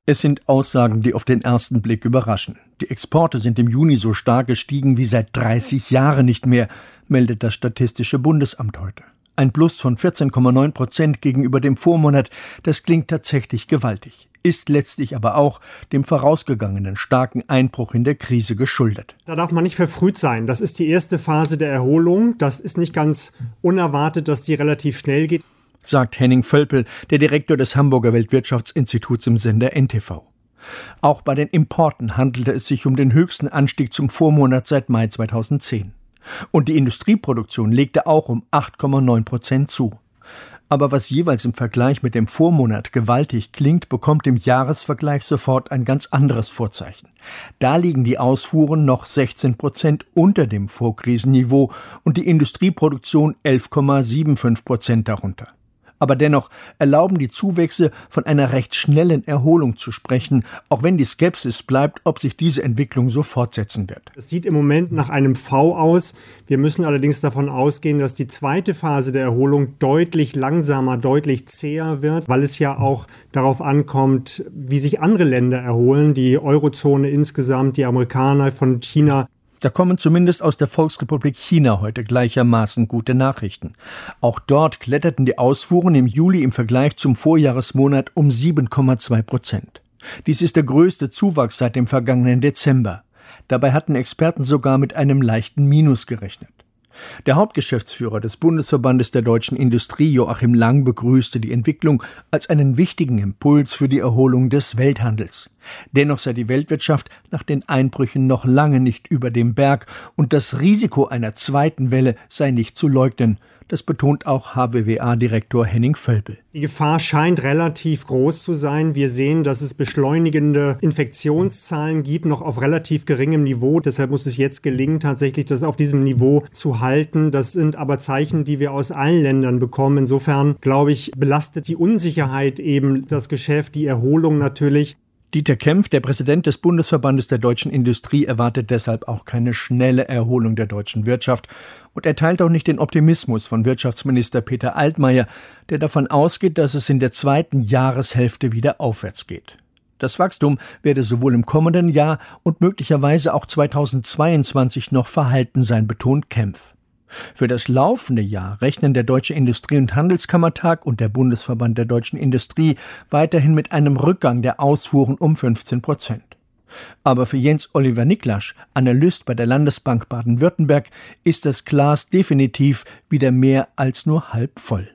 Es sind Aussagen, die auf den ersten Blick überraschen. Die Exporte sind im Juni so stark gestiegen wie seit 30 Jahren nicht mehr, meldet das Statistische Bundesamt heute. Ein Plus von 14,9% gegenüber dem Vormonat, das klingt tatsächlich gewaltig, ist letztlich aber auch dem vorausgegangenen starken Einbruch in der Krise geschuldet. Da darf man nicht verfrüht sein. Das ist die erste Phase der Erholung. Das ist nicht ganz unerwartet, dass die relativ schnell geht, sagt Henning Völpel, der Direktor des Hamburger Weltwirtschaftsinstituts im Sender NTV. Auch bei den Importen handelte es sich um den höchsten Anstieg zum Vormonat seit Mai 2010. Und die Industrieproduktion legte auch um 8,9% zu. Aber was jeweils im Vergleich mit dem Vormonat gewaltig klingt, bekommt im Jahresvergleich sofort ein ganz anderes Vorzeichen. Da liegen die Ausfuhren noch 16% unter dem Vorkrisenniveau und die Industrieproduktion 11,75% darunter. Aber dennoch erlauben die Zuwächse, von einer recht schnellen Erholung zu sprechen, auch wenn die Skepsis bleibt, ob sich diese Entwicklung so fortsetzen wird. Es sieht im Moment nach einem V aus. Wir müssen allerdings davon ausgehen, dass die zweite Phase der Erholung deutlich langsamer, deutlich zäher wird, weil es ja auch darauf ankommt, wie sich andere Länder erholen, die Eurozone insgesamt, die Amerikaner von China. Da kommen zumindest aus der Volksrepublik China heute gleichermaßen gute Nachrichten. Auch dort kletterten die Ausfuhren im Juli im Vergleich zum Vorjahresmonat um 7,2%. Dies ist der größte Zuwachs seit dem vergangenen Dezember. Dabei hatten Experten sogar mit einem leichten Minus gerechnet. Der Hauptgeschäftsführer des Bundesverbandes der deutschen Industrie, Joachim Lang, begrüßte die Entwicklung als einen wichtigen Impuls für die Erholung des Welthandels. Dennoch sei die Weltwirtschaft nach den Einbrüchen noch lange nicht über dem Berg und das Risiko einer zweiten Welle sei nicht zu leugnen. Das betont auch HWWA-Direktor Henning Völpel. Die Gefahr scheint relativ groß zu sein. Wir sehen, dass es beschleunigende Infektionszahlen gibt, noch auf relativ geringem Niveau. Deshalb muss es jetzt gelingen, tatsächlich das auf diesem Niveau zu halten. Das sind aber Zeichen, die wir aus allen Ländern bekommen. Insofern, glaube ich, belastet die Unsicherheit eben das Geschäft, die Erholung natürlich. Dieter Kempf, der Präsident des Bundesverbandes der deutschen Industrie, erwartet deshalb auch keine schnelle Erholung der deutschen Wirtschaft. Und er teilt auch nicht den Optimismus von Wirtschaftsminister Peter Altmaier, der davon ausgeht, dass es in der zweiten Jahreshälfte wieder aufwärts geht. Das Wachstum werde sowohl im kommenden Jahr und möglicherweise auch 2022 noch verhalten sein, betont Kempf. Für das laufende Jahr rechnen der Deutsche Industrie- und Handelskammertag und der Bundesverband der deutschen Industrie weiterhin mit einem Rückgang der Ausfuhren um 15%. Aber für Jens Oliver Niklasch, Analyst bei der Landesbank Baden-Württemberg, ist das Glas definitiv wieder mehr als nur halb voll.